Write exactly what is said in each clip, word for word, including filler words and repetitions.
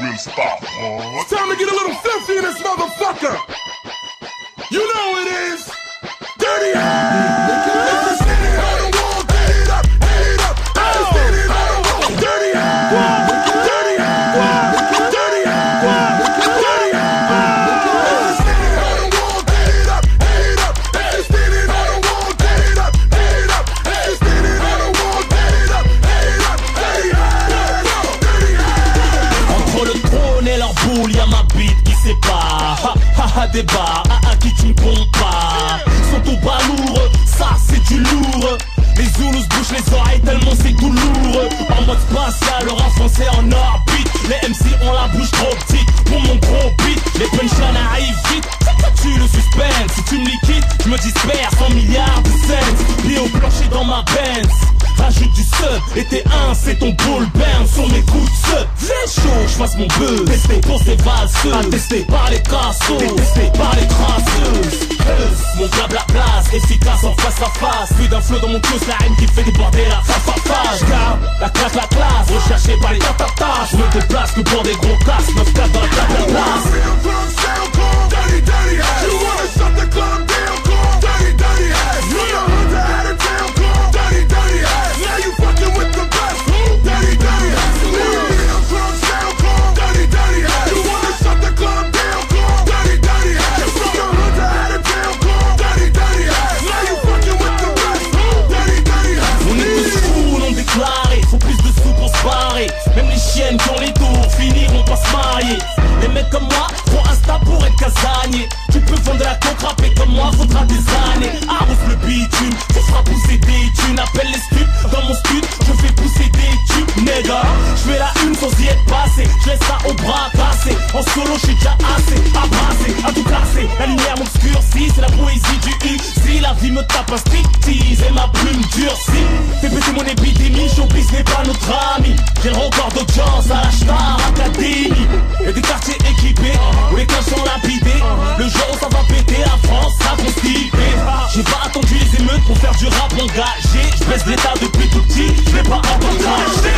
real spot. It's time to get a little filthy in this motherfucker. You know it is. Dirty ass. If you're standing on the wall, get it up, get it up. If you're standing on the wall, dirty ass. Dirty ass. Dirty ass. Dirty ass. If you're standing on the wall, get it up, get it up. If you're standing on the wall, get it up, get it up. If you're standing on the wall, get it up, get it up. Dirty ass. Dirty ass. Entre le trône et leur boule, y'a ma bite qui sépare. Ha ha ha débat, ah ah qui tu me comptes pas. Sont au bas lourd, ça c'est du lourd. Les Zoulous bouchent les oreilles tellement c'est tout lourd. En mode spatial, le rap français en orbite. Les M C ont la bouche trop petite pour mon gros beat. Les punchlines arrivent vite, tu le suspense. Si tu me liquides, je me disperse en milliards de cents. Pieds au plancher dans ma Benz. Rajoute du sub, et t'es un, c'est ton bull burn sur mes coups de sub. J'ai chaud, j'fasse mon buzz. Testé pour ces valseuses, attesté par les cassos, détesté par les crasseuses. Mon blabla place, efficace en face à face. Plus d'un flow dans mon cause, la haine qui fait déborder la fa fa fa. J'garde la classe, la classe, recherché par les tatatas. Je me déplace que pour des gros casses, neuf quatre dans la classe, la place. Dirty, dirty ass. You wanna shut the club down, call dirty, dirty ass. You know who's out of town, call dirty, dirty ass. Now you fucking with the best, dirty, dirty ass. You wanna hear the club sound, call dirty, dirty ass. You wanna shut the club down, call dirty, dirty ass. You from the hood to out of town, call dirty, dirty ass. Now you fucking with the best, dirty, dirty ass. On est tous fous, non déclarés, faut plus de sous pour se barrer. Même les chiennes qui ont les tours finiront par se marier. Les mecs comme moi, trop insta pour être casanier. Tu peux vendre de la coke rapée comme moi, faudra des années. Arrose le bitume, tu feras pousser des thunes. Appelle les stups, dans mon stud, je fais pousser des tubes, nègre. Je fais la une sans y être passé, je laisse ça au bras cassé. En solo, je suis déjà assez, à brasser, à tout casser. La lumière m'obscurcit, c'est la poésie du U. Si la vie me tape un striptease et ma plume durcit. Fais péter mon épidémie, showbiz n'est pas notre ami. J'ai le record d'audience à la Star Academy. Y'a des quartiers équipés, où les cœurs sont lapidés. Le jour où ça va péter, la France sera constipée. J'ai pas attendu les émeutes pour faire du rap engagé. Je baisse l'état depuis tout petit, je vais pas encore cracher.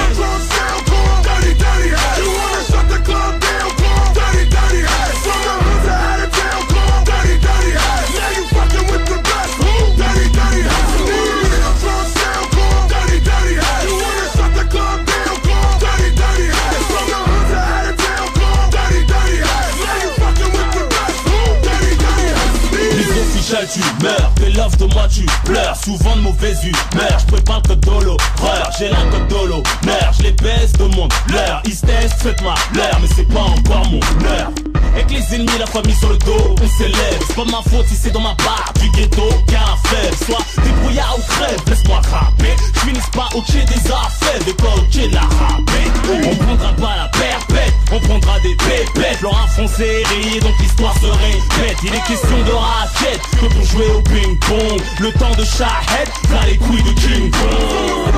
Dirty, dirty ass. You wanna shut the club down, call dirty, dirty ass. From the hood to out of town, call dirty, dirty ass. Now you fucking with the best, dirty, dirty ass. You wanna hear the club sound, call dirty, dirty ass. You wanna shut the club down, call dirty, dirty ass. From the hood to out of town, call dirty, dirty ass. Now you fucking with the best, dirty, dirty ass. Les officiels tu meurs, tes love de moi tu pleures. Souvent de mauvaise humeur, je prépare que de l'horreur. J'ai la cote de l'honneur, je les baisse de mon leur. Ils se testent, faites-moi l'heure, mais c'est pas encore mon heure. Avec les ennemis, la famille sur le dos, on s'élève. C'est pas ma faute si c'est dans ma barre du ghetto qu'un faible. Soit débrouillard ou crève, laisse-moi rapper. J'finisse pas au pied des affaires, mais pas au pied de la râpée. On prendra pas la perpète, on prendra des pépettes. Leur un français rayé, donc l'histoire se répète. Il est question de raquette, que pour jouer au ping-pong. Le temps de Shahed, là les couilles de King Kong.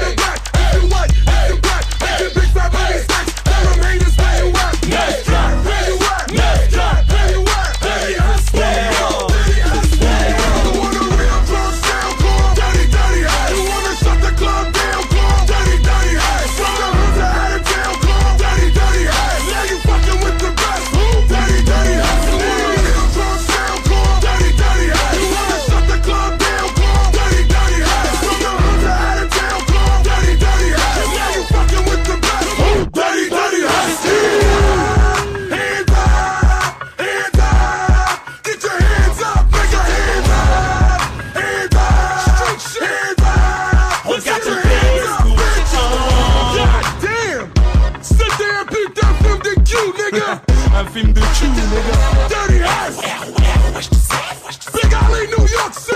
Next drop, next drop, baby, I stay on. You want a real club sound, call dirty, dirty ass. You wanna shut the club down, call dirty, dirty ass. From the hood to out of town, call dirty, dirty ass. Now you fucking with the best, dirty, dirty ass. You want a real club sound, call dirty, dirty ass. You wanna shut the club down, call dirty, dirty ass. From the hood to out of town, call dirty, dirty ass. Now you fucking with the best, dirty, dirty ass. Un film de cul, nigga. Dirty ass. Big Alley, New York City.